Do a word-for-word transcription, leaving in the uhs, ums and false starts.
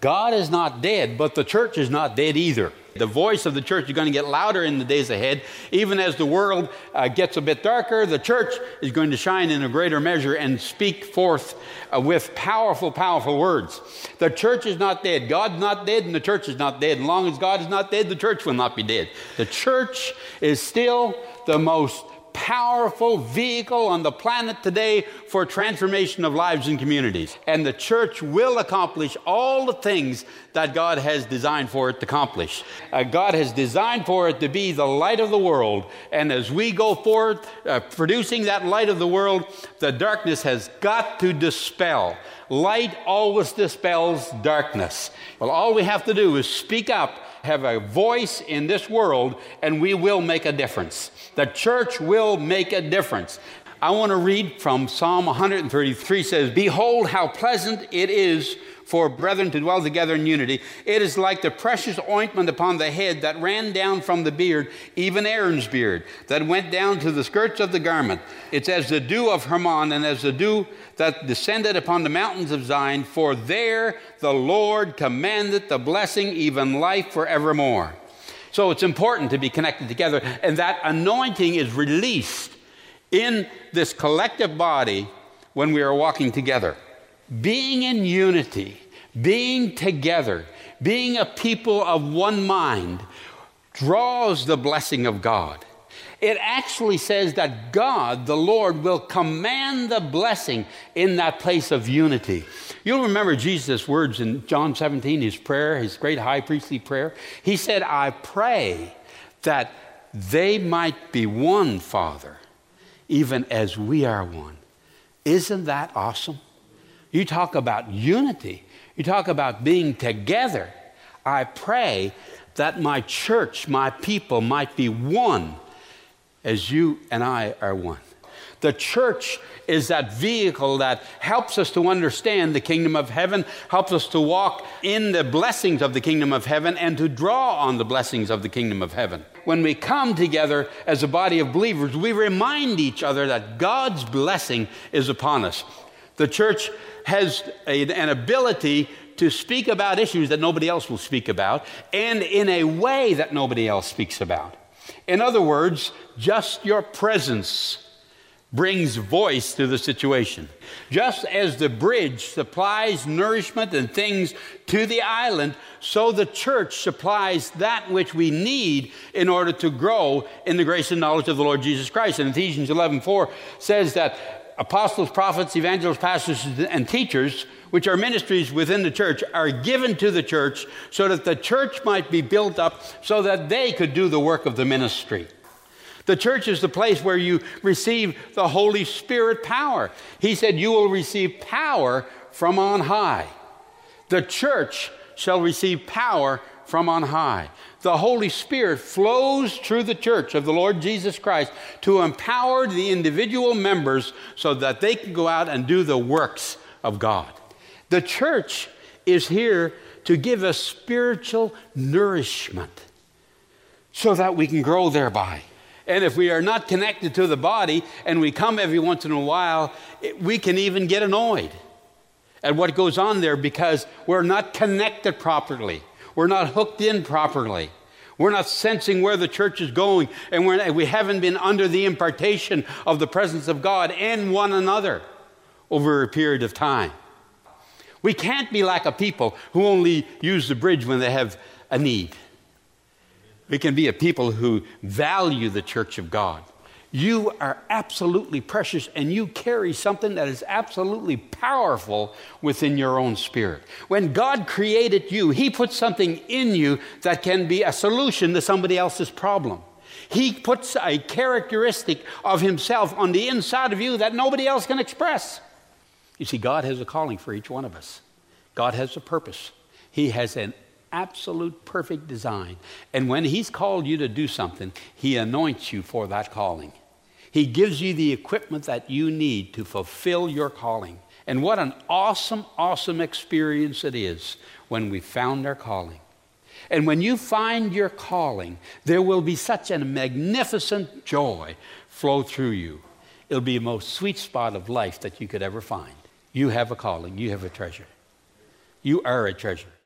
God is not dead, but the church is not dead either. The voice of the church is going to get louder in the days ahead. Even as the world uh, gets a bit darker, the church is going to shine in a greater measure and speak forth uh, with powerful, powerful words. The church is not dead. God's not dead, and the church is not dead. As long as God is not dead, the church will not be dead. The church is still the most powerful vehicle on the planet today for transformation of lives and communities. And the church will accomplish all the things that God has designed for it to accomplish. Uh, God has designed for it to be the light of the world. And as we go forward, uh, producing that light of the world, the darkness has got to dispel. Light always dispels darkness. Well, all we have to do is speak up, have a voice in this world, and we will make a difference. The church will make a difference. I want to read from Psalm one thirty-three. Says, "Behold, how pleasant it is for brethren to dwell together in unity. It is like the precious ointment upon the head that ran down from the beard, even Aaron's beard, that went down to the skirts of the garment. It's as the dew of Hermon, and as the dew that descended upon the mountains of Zion. For there the Lord commanded the blessing, even life forevermore." So it's important to be connected together, and that anointing is released in this collective body when we are walking together. Being in unity, being together, being a people of one mind draws the blessing of God. It actually says that God, the Lord, will command the blessing in that place of unity. You'll remember Jesus' words in John seventeen, his prayer, his great high priestly prayer. He said, "I pray that they might be one, Father, even as we are one." Isn't that awesome? You talk about unity. You talk about being together. I pray that my church, my people might be one as you and I are one. The church is that vehicle that helps us to understand the kingdom of heaven, helps us to walk in the blessings of the kingdom of heaven, and to draw on the blessings of the kingdom of heaven. When we come together as a body of believers, we remind each other that God's blessing is upon us. The church has a, an ability to speak about issues that nobody else will speak about, and in a way that nobody else speaks about. In other words, just your presence brings voice to the situation. Just as the bridge supplies nourishment and things to the island, so the church supplies that which we need in order to grow in the grace and knowledge of the Lord Jesus Christ. And Ephesians eleven four says that apostles, prophets, evangelists, pastors, and teachers, which are ministries within the church, are given to the church so that the church might be built up so that they could do the work of the ministry. The church is the place where you receive the Holy Spirit power. He said, "You will receive power from on high." The church shall receive power from on high. The Holy Spirit flows through the church of the Lord Jesus Christ to empower the individual members so that they can go out and do the works of God. The church is here to give us spiritual nourishment so that we can grow thereby. And if we are not connected to the body and we come every once in a while, it, we can even get annoyed at what goes on there because we're not connected properly. We're not hooked in properly. We're not sensing where the church is going, and we're, we haven't been under the impartation of the presence of God in one another over a period of time. We can't be like a people who only use the bridge when they have a need. We can be a people who value the church of God. You are absolutely precious, and you carry something that is absolutely powerful within your own spirit. When God created you, He put something in you that can be a solution to somebody else's problem. He puts a characteristic of Himself on the inside of you that nobody else can express. You see, God has a calling for each one of us. God has a purpose. He has an absolute perfect design. And when He's called you to do something, He anoints you for that calling. He gives you the equipment that you need to fulfill your calling. And what an awesome, awesome experience it is when we found our calling. And when you find your calling, there will be such a magnificent joy flow through you. It'll be the most sweet spot of life that you could ever find. You have a calling. You have a treasure. You are a treasure.